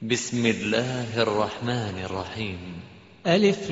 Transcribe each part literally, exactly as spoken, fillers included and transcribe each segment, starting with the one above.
بسم الله الرحمن الرحيم. ألف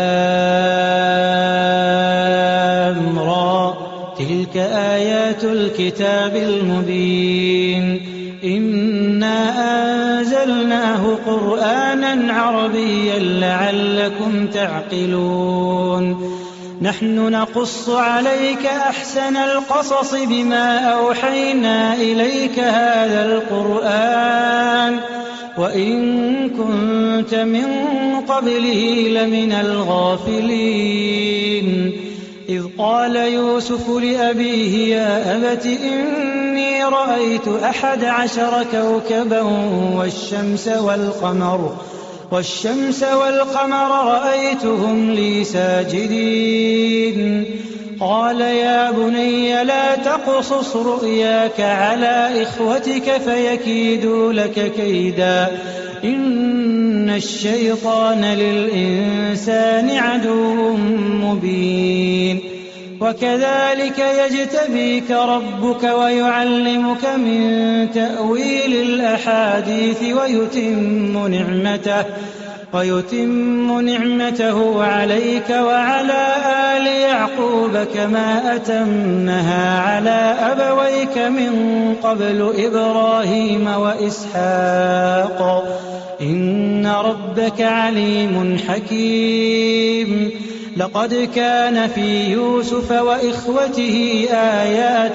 لام را، تلك آيات الكتاب المبين. إنا أنزلناه قرآنا عربيا لعلكم تعقلون. نحن نقص عليك أحسن القصص بما أوحينا إليك هذا القرآن وإن كنت من قبله لمن الغافلين. إذ قال يوسف لأبيه يا أبت إني رأيت أحد عشر كوكبا والشمس والقمر والشمس والقمر رأيتهم لي ساجدين. قال يا بني لا تقصص رؤياك على إخوتك فيكيدوا لك كيدا إن الشيطان للإنسان عدو مبين. وكذلك يجتبيك ربك ويعلمك من تأويل الأحاديث ويتم نعمته ويتم نعمته عليك وعلى آل يعقوب كما أتمها على أبويك من قبل إبراهيم وإسحاق إن ربك عليم حكيم. لقد كان في يوسف وإخوته آيات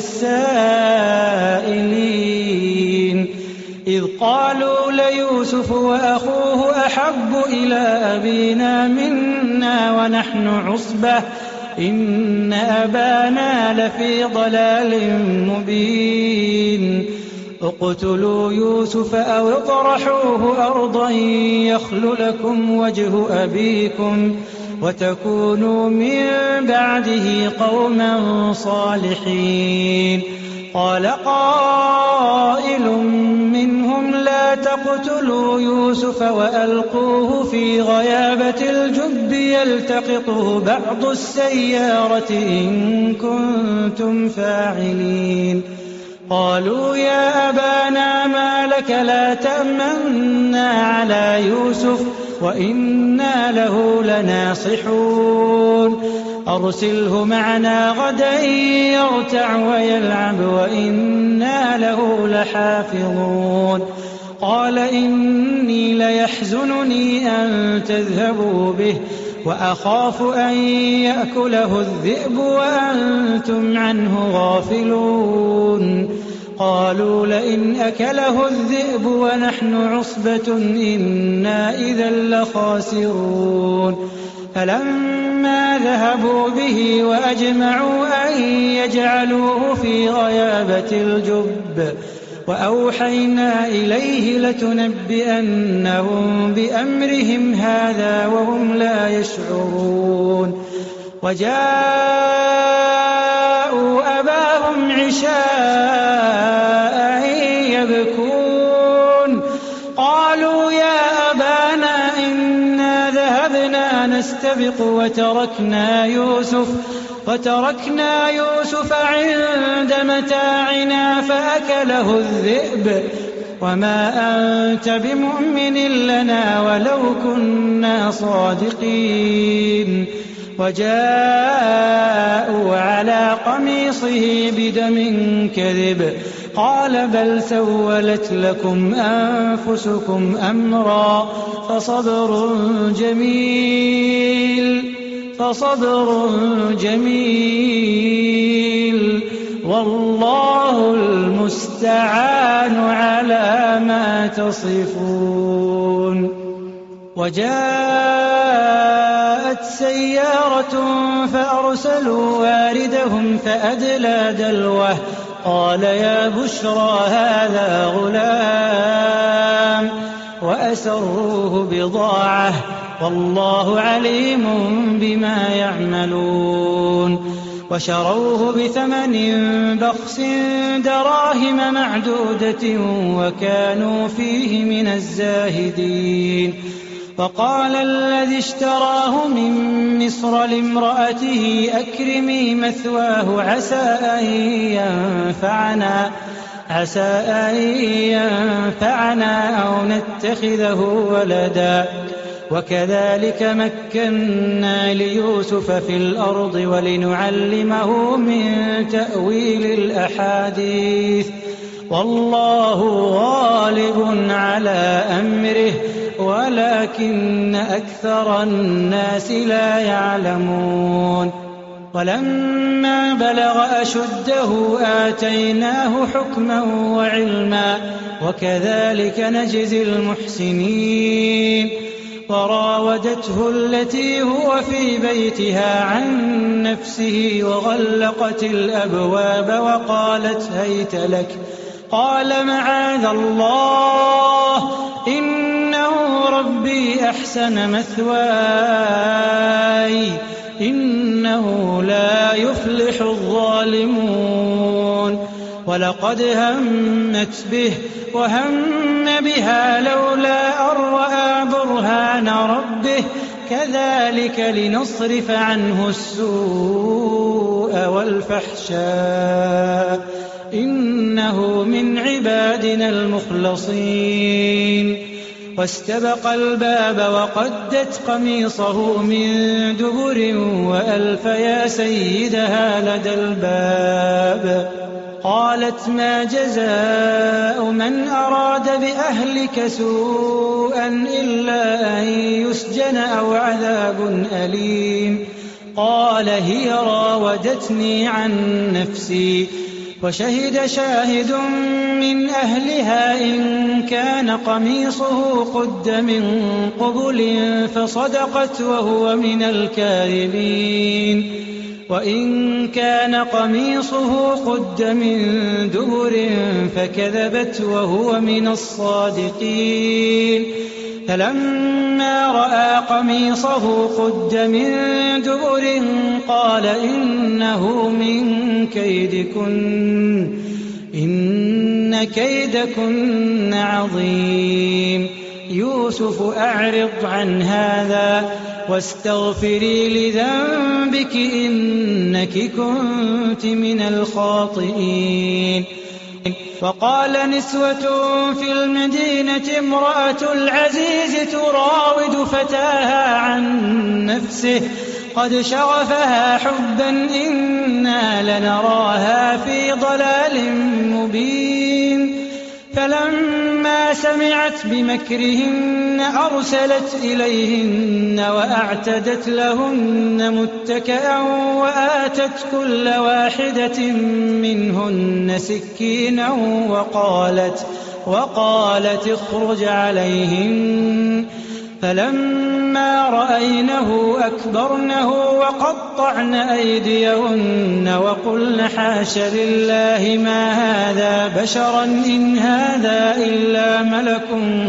للسائلين إذ قالوا ليوسف وأخوه أحب إلى أبينا منا ونحن عصبة إن أبانا لفي ضلال مبين. اقتلوا يوسف أو اطرحوه أرضا يخل لكم وجه أبيكم وتكونوا من بعده قوما صالحين. قال قائل منهم لا تقتلوا يوسف وألقوه في غيابة الجب يلتقطه بعض السيارة إن كنتم فاعلين. قالوا يا أبانا ما لك لا تأمنا على يوسف وإنا له لناصحون. أرسله معنا غدا يرتع ويلعب وإنا له لحافظون. قال إني ليحزنني أن تذهبوا به وأخاف أن يأكله الذئب وأنتم عنه غافلون. قالوا لئن أكله الذئب ونحن عصبة إنا إذا لخاسرون. فلما ذهبوا به وأجمعوا أن يجعلوه في غيابة الجب وأوحينا إليه لتنبئنهم بأمرهم هذا وهم لا يشعرون. وجاءوا أباهم عشاء يبكون. قالوا يا أبانا إنا ذهبنا نستبق وتركنا يوسف وتركنا يوسف عند متاعنا فأكله الذئب وما أنت بمؤمن لنا ولو كنا صادقين. وجاءوا على قميصه بدم كذب قال بل سولت لكم أنفسكم أمرا فصبر جميل فصبر جميل والله المستعان على ما تصفون. وجاءت سيارة فأرسلوا واردهم فأدلى دلوه قال يا بشرى هذا غلام وأسروه بضاعة والله عليم بما يعملون. وشروه بثمن بخس دراهم معدودة وكانوا فيه من الزاهدين. وقال الذي اشتراه من مصر لامرأته أكرمي مثواه عسى أن ينفعنا عسى أن ينفعنا أو نتخذه ولدا وكذلك مكنا ليوسف في الأرض ولنعلمه من تأويل الأحاديث والله غالب على أمره ولكن أكثر الناس لا يعلمون ولما بلغ أشده آتيناه حكما وعلما وكذلك نجزي المحسنين وراودته التي هو في بيتها عن نفسه وغلقت الأبواب وقالت هيت لك قال معاذ الله إنه ربي أحسن مثواي إنه لا يفلح الظالمون ولقد همت به وهم بها لولا أن رأى برهان ربه كذلك لنصرف عنه السوء والفحشاء إنه من عبادنا المخلصين واستبق الباب وقدت قميصه من دبر وألف يا سيدها لدى الباب قالت ما جزاء من أراد بأهلك سوءا إلا أن يسجن أو عذاب أليم قال هي راودتني عن نفسي وشهد شاهد من أهلها إن كان قميصه قد من قبل فصدقت وهو من الكاذبين وإن كان قميصه قد من دبر فكذبت وهو من الصادقين فلما رأى قميصه قد من دبر قال إنه من كيدكن إن كيدكن عظيم يوسف أعرض عن هذا واستغفري لذنبك إنك كنت من الخاطئين وقال نسوة في المدينة امرأة العزيز تراود فتاها عن نفسه قد شغفها حبا إنا لنراها في ضلال مبين فلما سمعت بمكرهن أرسلت إليهن وأعتدت لهن متكئا وآتت كل واحدة منهن سكينا وقالت وقالت اخرج عليهن فلما رأينه أكبرنه وقطعن أيديهن وقلن حاش لله ما هذا بشرا إن هذا إلا ملك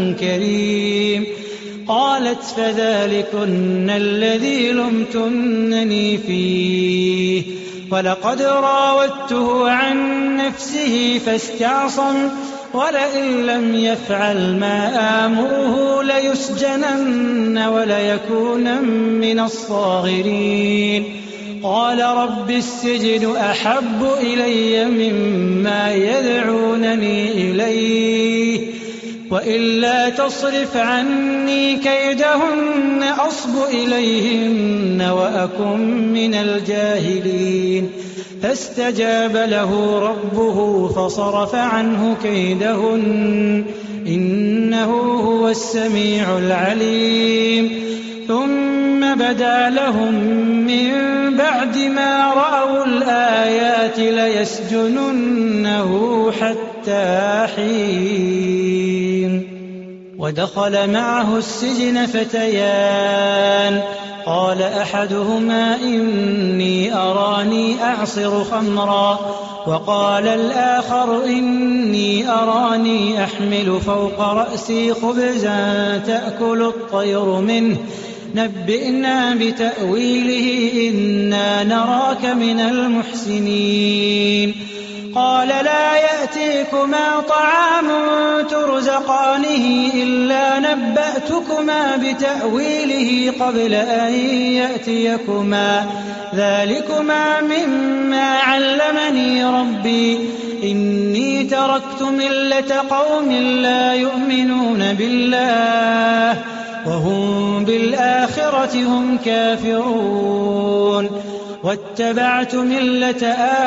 كريم قالت فذلكن الذي لمتنني فيه ولقد راودته عن نفسه فاستعصم ولئن لم يفعل ما آمره ليسجنن وليكونن من الصاغرين قال رب السجن أحب إلي مما يدعونني إليه وإلا تصرف عني كيدهن أصب إليهن وأكن من الجاهلين فاستجاب له ربه فصرف عنه كيدهن إنه هو السميع العليم ثم بدا لهم من بعد ما رأوا الآيات ليسجننه حتى حين ودخل معه السجن فتيان قال أحدهما إني أراني أعصر خمرا وقال الآخر إني أراني أحمل فوق رأسي خبزا تأكل الطير منه نبئنا بتأويله إنا نراك من المحسنين قال لا يأتيكما طعام ترزقانه إلا نبأتكما بتأويله قبل أن يأتيكما ذلكما مما علمني ربي إني تركت ملة قوم لا يؤمنون بالله وهم بالآخرة هم كافرون واتبعت ملة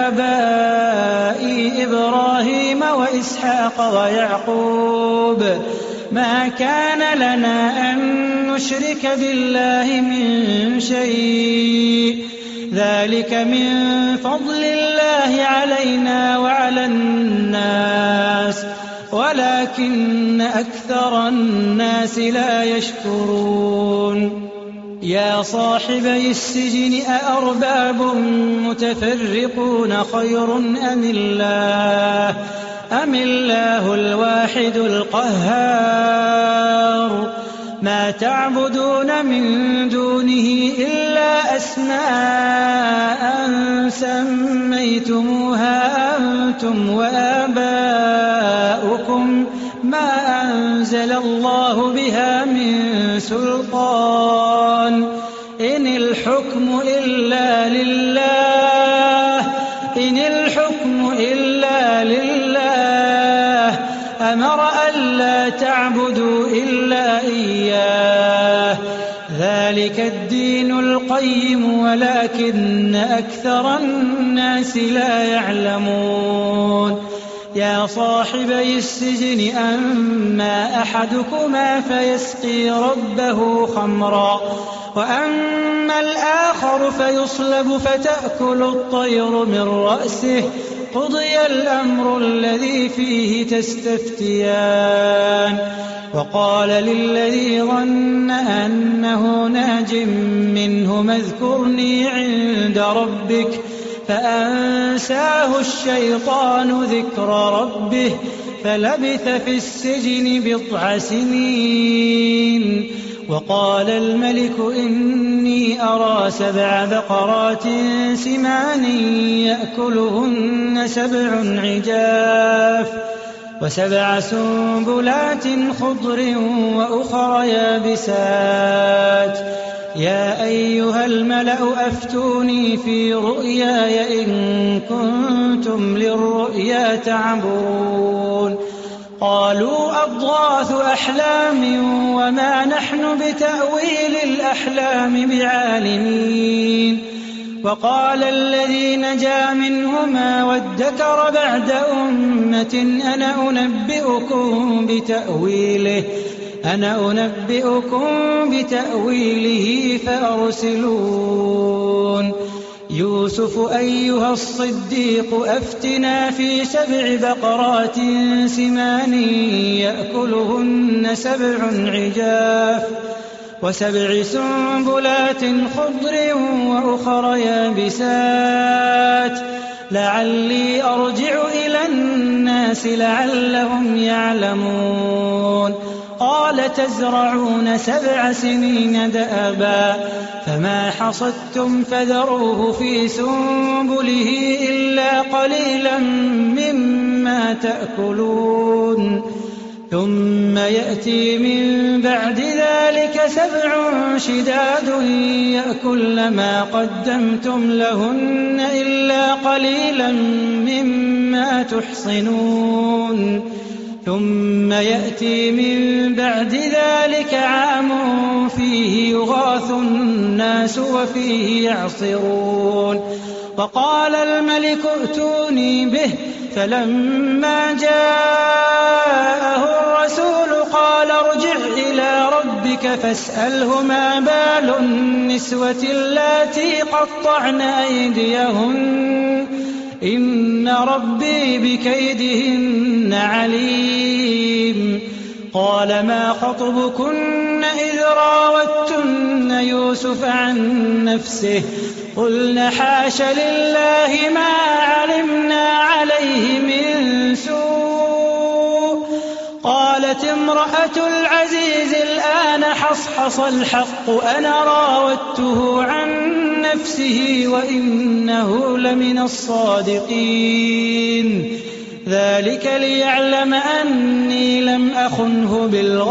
آبائي إبراهيم وإسحاق ويعقوب ما كان لنا أن نشرك بالله من شيء ذلك من فضل الله علينا وعلى الناس ولكن أكثر الناس لا يشكرون يا صاحبي السجن أأرباب متفرقون خير أم الله أم الله الواحد القهار ما تعبدون من دونه إلا أسماء سميتموها أنتم وآباؤكم ما أنزل الله بها من سلطان إن الحكم إلا لله إن الحكم إلا لله أمر ألا تعبدوا إلا إياه ذلك الدين القيم ولكن أكثر الناس لا يعلمون يا صاحبي السجن أما أحدكما فيسقي ربه خمرا وأما الآخر فيصلب فتأكل الطير من رأسه قضي الأمر الذي فيه تستفتيان وقال للذي ظن أنه ناج منهما اذكرني عند ربك فأنساه الشيطان ذكر ربه فلبث في السجن بضع سنين وقال الملك إني أرى سبع بقرات سمان يأكلهن سبع عجاف وسبع سنبلات خضر وأخر يابسات يا أيها الملأ أفتوني في رؤياي إن كنتم للرؤيا تعبرون قالوا أضغاث أحلام وما نحن بتأويل الأحلام بعالمين وقال الذي نجا منهما وادكر بعد أمة أنا أنبئكم بتأويله أنا أنبئكم بتأويله فأرسلون يوسف أيها الصديق أفتنا في سبع بقرات سمان يأكلهن سبع عجاف وسبع سنبلات خضر وأخر يابسات لعلي أرجع إلى الناس لعلهم يعلمون قال تزرعون سبع سنين دأبا فما حصدتم فذروه في سنبله إلا قليلا مما تأكلون ثم يأتي من بعد ذلك سبع شداد يأكل ما قدمتم لهن إلا قليلا مما تحصنون ثم يأتي من بعد ذلك عام فيه يغاث الناس وفيه يعصرون وقال الملك ائتوني به فلما جاءه الرسول قال ارجع إلى ربك فاسأله ما بال النسوة اللاتي قطعن أيديهن إن ربي بكيدهن عليم قال ما خطبكن إذ راوتن يوسف عن نفسه قلن حاش لله ما علمنا عليه من سوء قالت امرأة العزيز الآن حصحص الحق أنا راودته عن نفسه وإنه لمن الصادقين ذلك ليعلم أني لم أخنه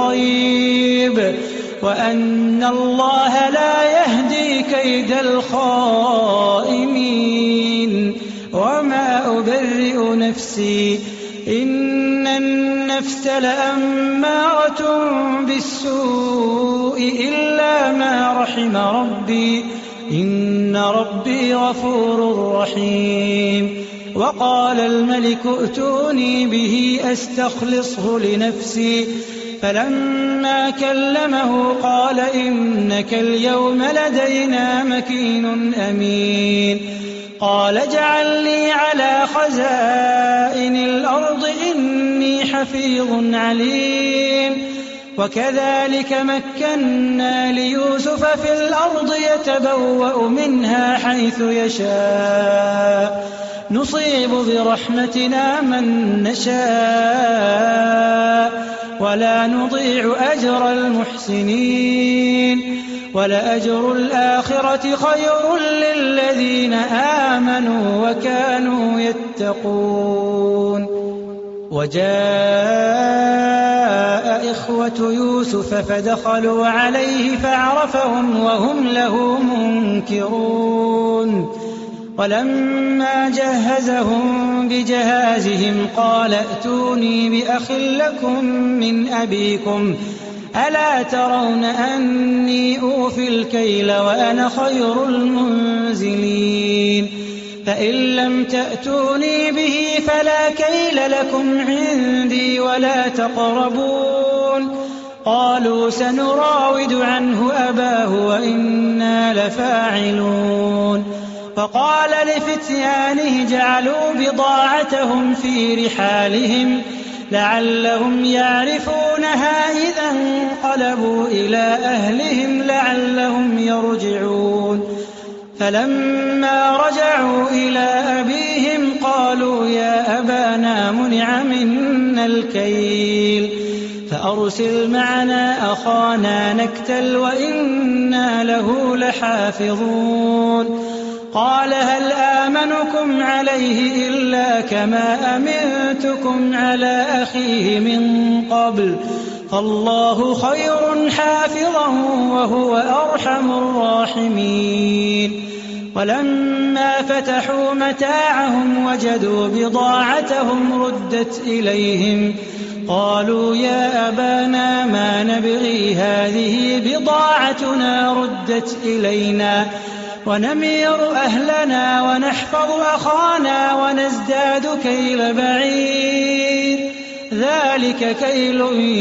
بالغيب وأن الله لا يهدي كيد الخائنين وما أبرئ أبرئ نفسي إن النفس لأمارة بالسوء إلا ما رحم ربي إن ربي غفور رحيم. وقال الملك ائتوني به أستخلصه لنفسي فلما كلمه قال إنك اليوم لدينا مكين أمين. قال اجعل لي على خزائن الأرض إني حفيظ عليم. وكذلك مكنا ليوسف في الأرض يتبوأ منها حيث يشاء نصيب برحمتنا من نشاء ولا نضيع أجر المحسنين ولأجر الآخرة خير للذين آمنوا وكانوا يتقون. وجاء إخوة يوسف فدخلوا عليه فعرفهم وهم له منكرون. ولما جهزهم بجهازهم قال ائتوني بأخ لكم من أبيكم ألا ترون أني أوفي الكيل وأنا خير المنزلين فإن لم تأتوني به فلا كيل لكم عندي ولا تقربون. قالوا سنراود عنه أباه وإنا لفاعلون. فقال لفتيانه جعلوا بضاعتهم في رحالهم لعلهم يعرفونها إذا انقلبوا إلى أهلهم لعلهم يرجعون. فلما رجعوا إلى أبيهم قالوا يا أبانا منع منا الكيل فأرسل معنا أخانا نكتل وإنا له لحافظون. قال هل آمنكم عليه إلا كما أمنتكم على أخيه من قبل فالله خير حافظا وهو أرحم الراحمين. ولما فتحوا متاعهم وجدوا بضاعتهم ردت إليهم قالوا يا أبانا ما نبغي هذه بضاعتنا ردت إلينا ونمير أهلنا ونحفظ أخانا ونزداد كيل بعير ذلك كيل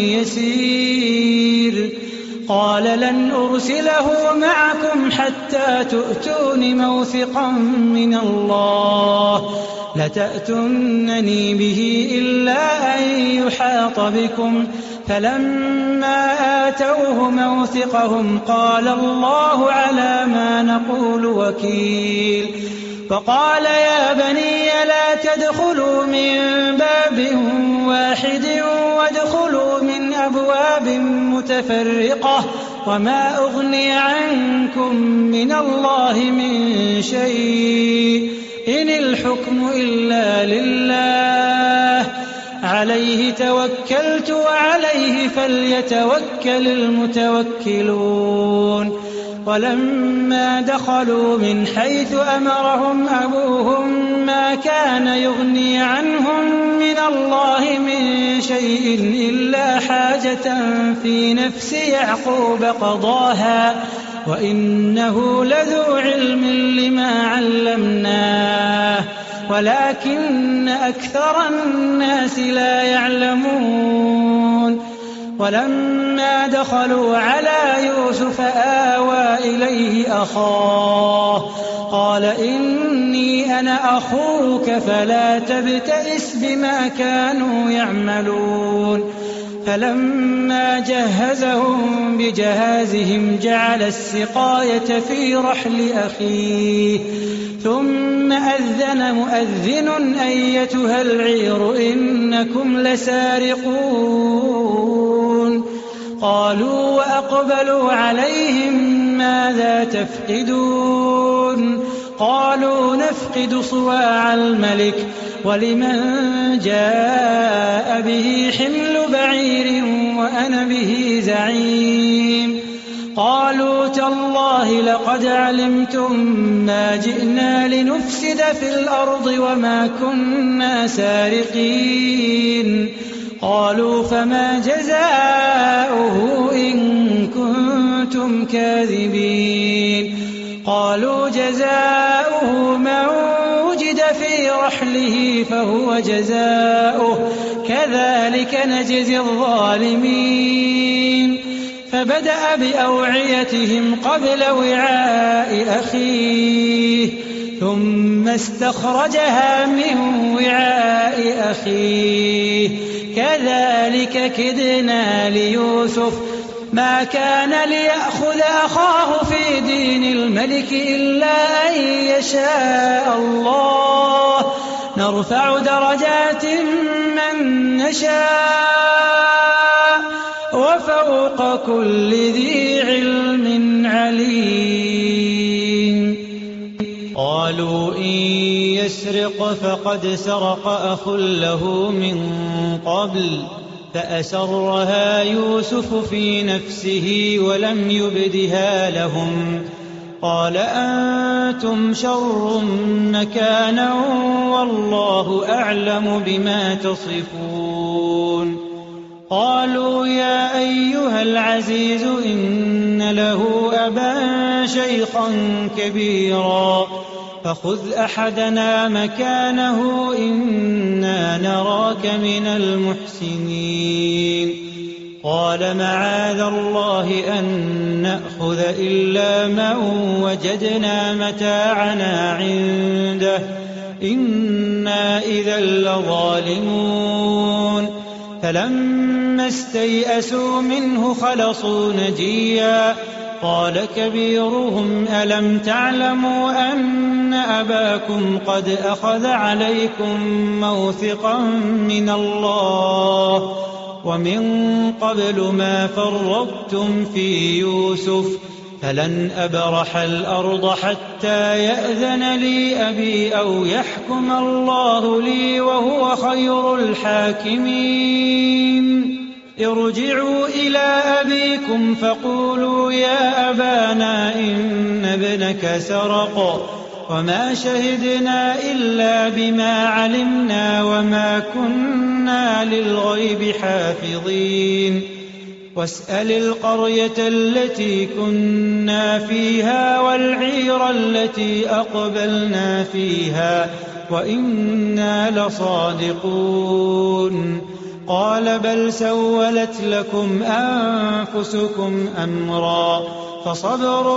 يسير. قال لن أرسله معكم حتى تؤتون موثقا من الله لتأتونني به إلا أن يحاط بكم. فلما آتوه موثقهم قال الله على ما نقول وكيل. فقال يا بني لا تدخلوا من باب واحد وادخلوا من أبواب متفرقة وما أغني عنكم من الله من شيء إن الحكم إلا لله عليه توكلت وعليه فليتوكل المتوكلون. ولما دخلوا من حيث أمرهم أبوهم ما كان يغني عنهم من الله من شيء إلا حاجة في نفس يعقوب قضاها وإنه لذو علم لما علمناه ولكن أكثر الناس لا يعلمون. ولما دخلوا على يوسف آوى إليه أخاه قال إني أنا أخوك فلا تبتئس بما كانوا يعملون. فلما جهزهم بجهازهم جعل السقاية في رحل أخيه ثم أذن مؤذن أيتها العير إنكم لسارقون. قالوا وأقبلوا عليهم ماذا تفقدون؟ قالوا نفقد صواع الملك ولمن جاء به حمل بعير وأنا به زعيم. قالوا تالله لقد علمتم ما جئنا لنفسد في الأرض وما كنا سارقين. قالوا فما جزاؤه إن كنتم كاذبين. قالوا جزاؤه من وجد في رحله فهو جزاؤه كذلك نجزي الظالمين. فبدأ بأوعيتهم قبل وعاء أخيه ثم استخرجها من وعاء أخيه كذلك كدنا ليوسف ما كان ليأخذ أخاه في دين الملك إلا أن يشاء الله نرفع درجات من نشاء وفوق كل ذي علم عليم. قالوا إن يسرق فقد سرق أخ له من قبل فأسرها يوسف في نفسه ولم يبدها لهم. قال أنتم شر مكانا والله أعلم بما تصفون. قالوا يا أيها العزيز إن له أبا شيخا كبيرا فخذ أحدنا مكانه إنا نراك من المحسنين. قال معاذ الله أن نأخذ إلا من وجدنا متاعنا عنده إنا إذا لظالمون. فلما استيئسوا منه خلصوا نجيا. قال كبيرهم ألم تعلموا أن أباكم قد أخذ عليكم موثقا من الله ومن قبل ما فرطتم في يوسف فلن أبرح الأرض حتى يأذن لي أبي أو يحكم الله لي وهو خير الحاكمين. ارجعوا إلى أبيكم فقولوا يا أبانا إن ابنك سرق وما شهدنا إلا بما علمنا وما كنا للغيب حافظين. واسأل القرية التي كنا فيها والعير التي أقبلنا فيها وإنا لصادقون. قال بل سولت لكم أنفسكم أمرا فصبر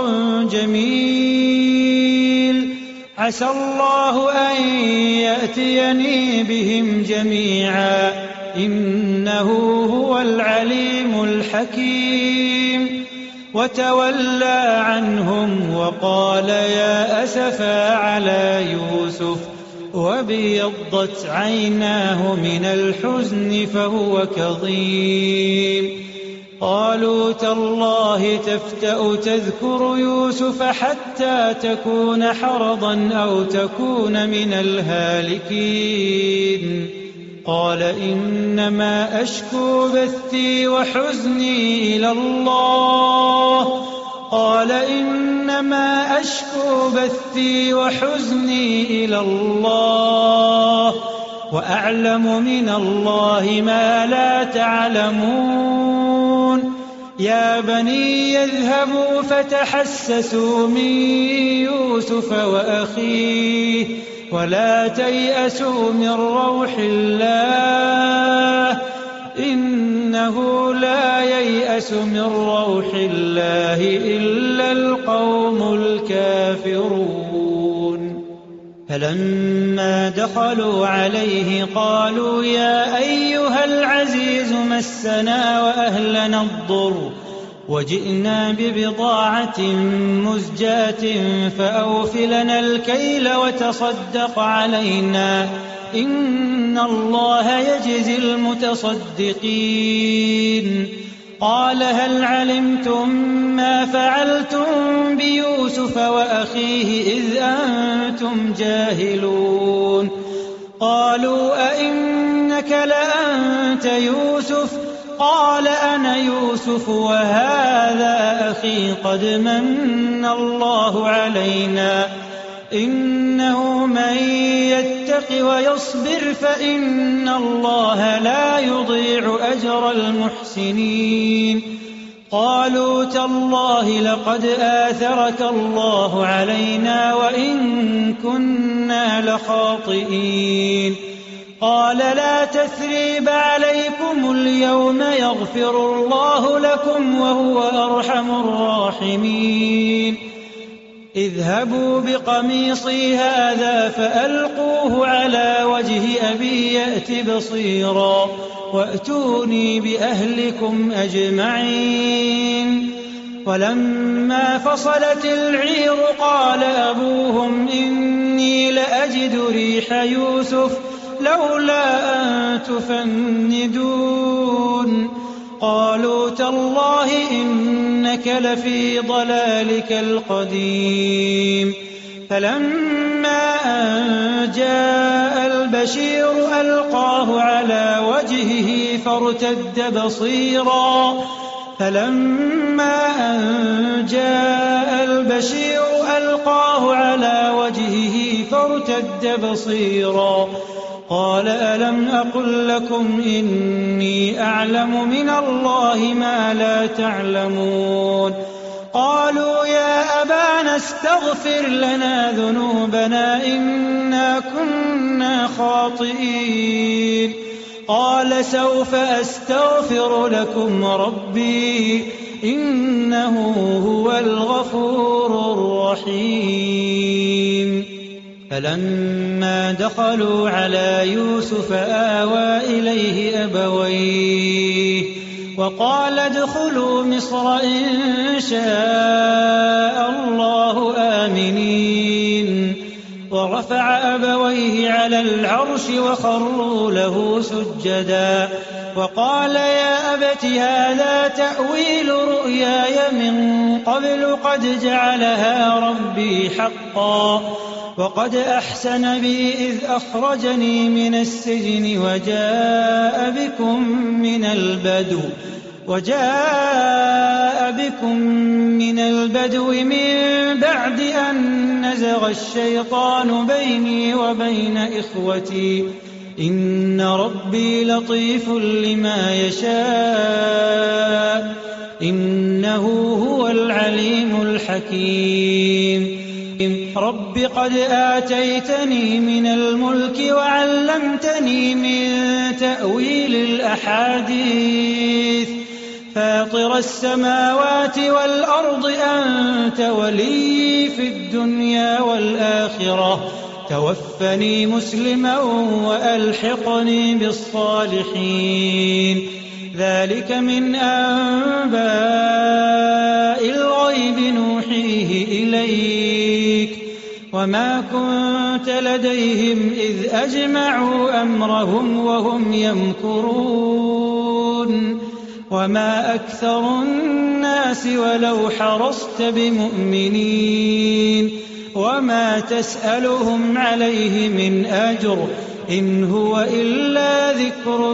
جميل عسى الله أن يأتيني بهم جميعا إنه هو العليم الحكيم. وتولى عنهم وقال يا أسفا على يوسف وابيضت عيناه من الحزن فهو كظيم. قالوا تالله تفتأ تذكر يوسف حتى تكون حرضا أو تكون من الهالكين. قال إنما أشكو بثي وحزني إلى الله قال إنما أشكو بثي وحزني إلى الله وأعلم من الله ما لا تعلمون. يا بني يذهبوا فتحسسوا من يوسف وأخيه ولا تيأسوا من روح الله إنه لا ييأس من روح الله إلا القوم الكافرون. فلما دخلوا عليه قالوا يا أيها العزيز مسنا وأهلنا الضر وجئنا ببضاعة مزجاة فأوف لنا الكيل وتصدق علينا إن الله يجزي المتصدقين. قال هل علمتم ما فعلتم بيوسف وأخيه إذ أنتم جاهلون. قالوا أئنك لأنت يوسف قال أنا يوسف وهذا أخي قد من الله علينا إنه من يتق ويصبر فإن الله لا يضيع أجر المحسنين قالوا تالله لقد آثرك الله علينا وإن كنا لخاطئين قال لا تثريب عليكم اليوم يغفر الله لكم وهو أرحم الراحمين اذهبوا بقميصي هذا فألقوه على وجه أبي يأت بصيرا وأتوني بأهلكم أجمعين ولما فصلت العير قال أبوهم إني لأجد ريح يوسف لولا أن تفندون قالوا تالله إنك لفي ضلالك القديم فلما أن جاء البشير ألقاه على وجهه فارتد بصيرا فلما أن جاء البشير ألقاه على وجهه فارتد بصيرا قال ألم أقل لكم إني أعلم من الله ما لا تعلمون قالوا يا أبانا استغفر لنا ذنوبنا إنا كنا خاطئين قال سوف أستغفر لكم ربي إنه هو الغفور الرحيم فلما دخلوا على يوسف آوى إليه أبويه وقال ادخلوا مصر إن شاء الله آمنين ورفع أبويه على العرش وخروا له سجدا وقال يا أبت هذا تأويل رؤياي من قبل قد جعلها ربي حقا وقد أحسن بي إذ أخرجني من السجن وجاء بكم من البدو وجاء بكم من البدو من بعد أن نزغ الشيطان بيني وبين إخوتي إن ربي لطيف لما يشاء إنه هو العليم الحكيم رب قد آتيتني من الملك وعلمتني من تأويل الأحاديث فاطر السماوات والأرض أنت ولي في الدنيا والآخرة توفني مسلما وألحقني بالصالحين ذلك من أنباء الغيب نوحيه إليك وما كنت لديهم إذ أجمعوا أمرهم وهم يمكرون وما أكثر الناس ولو حرصت بمؤمنين وما تسألهم عليه من أجر إن هو إلا ذكر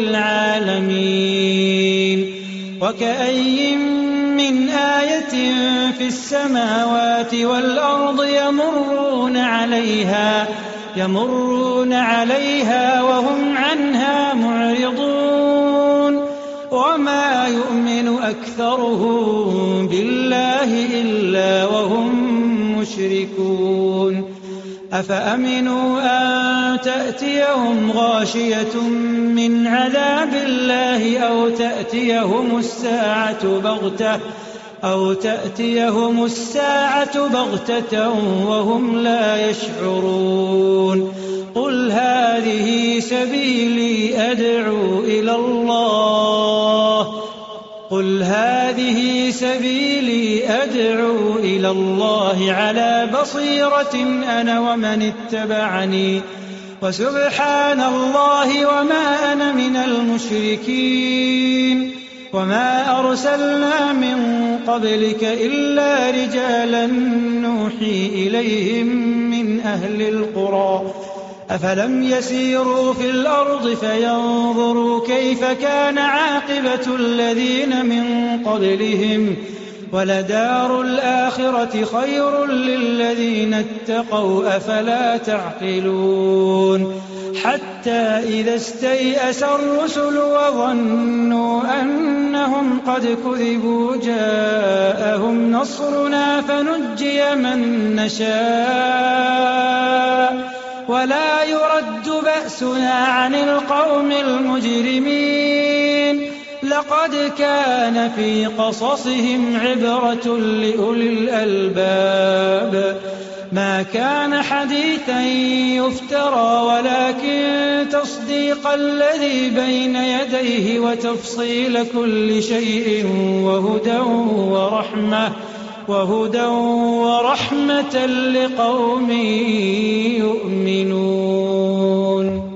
للعالمين وكأي من آية في السماوات والأرض يمرون عليها يمرون عليها وهم عنها معرضون وما يؤمن أكثرهم بالله إلا وهم مشركون أفأمنوا أن تأتيهم غاشية من عذاب الله أو تأتيهم الساعة بغتة أو تأتيهم الساعة بغتة وهم لا يشعرون قل هذه سبيلي أدعو إلى الله قل هذه سبيلي أدعو إلى الله على بصيرة أنا ومن اتبعني وسبحان الله وما أنا من المشركين وما أرسلنا من قبلك إلا رجالا نوحي إليهم من أهل القرى أفلم يسيروا في الأرض فينظروا كيف كان عاقبة الذين من قبلهم ولدار الآخرة خير للذين اتقوا أفلا تعقلون حتى إذا استيأس الرسل وظنوا أنهم قد كذبوا جاءهم نصرنا فنجي من نشاء ولا يرد بأسنا عن القوم المجرمين لقد كان في قصصهم عبرة لأولي الألباب ما كان حديثا يفترى ولكن تصديق الذي بين يديه وتفصيل كل شيء وهدى ورحمة وهدى ورحمة لقوم يؤمنون.